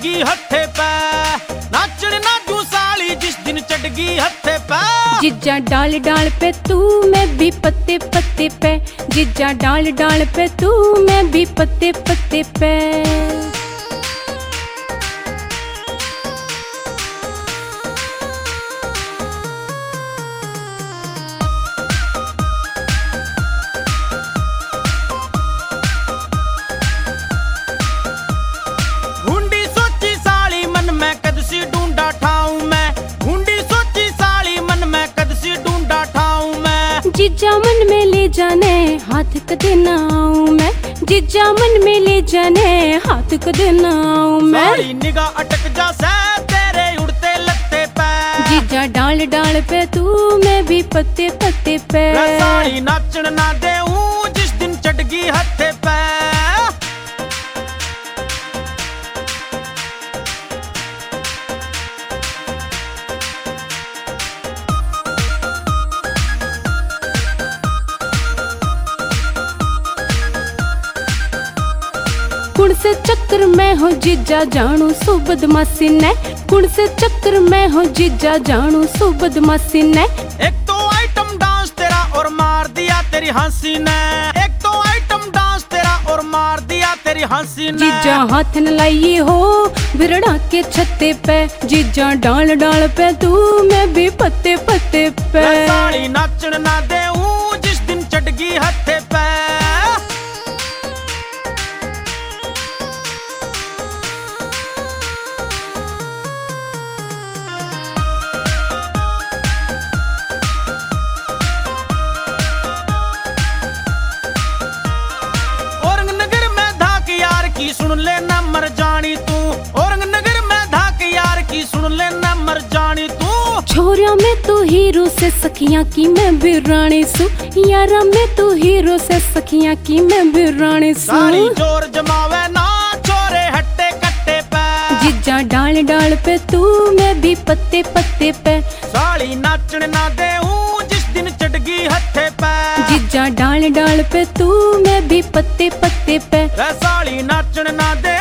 चढ़गी हथे पे, नाचण ना जू साली जिस दिन चढ़गी हथे पे। जीजा डाल डाल पे तू मैं भी पत्ते पत्ते पे, जीजा डाल डाल पे तू मैं भी पत्ते पत्ते पे। जीजा मन में ले जाने हाथ कदे ना आऊं मैं, जीजा मन में ले जाने हाथ कदे ना आऊं मैं। साली निगाह अटक जा से तेरे उड़ते लगते पे, जीजा डाल डाल पे तू मैं भी पत्ते पत्ते पे। साली नाचण ना देऊं जिस दिन चढ़गी हथे पे। कुण से चक्कर में हो जीजा जानू सो बदमाशी ने, कुण से चक्कर में हो जीजा जानू सो बदमाशी ने। एक तो आइटम डांस तेरा और मार दिया तेरी हंसी ने, एक तो आइटम डांस तेरा और मार दिया तेरी हंसी ने। जीजा हाथ न लाइए हो बिरड़ा के छत्ते पे, जीजा डाल डाल पे तू मैं भी पत्ते पत्ते पे। साली नाचण ना देऊं जिस दिन चढ़गी हथे पे। सुन ले ना मर जानी तू, औरंगनगर में धाक यार की सुन ले ना मर जानी तू। छोरिया में तू हीरो से सखियां की मैं भी रानी सू, यारा में तू हीरो से सखियां की मैं भी रानी सू। सारी जोर जमावे ना छोरे हट्टे कट्टे पे, जीजा डाल डाल पे तू मैं भी पत्ते पत्ते पे। साली नाचण ना देऊं जिस दिन चढ़गी हथे पे, जीजा डाल डाल पे तू मैं भी पत्ते पत्ते पे। साली नाचण ना दे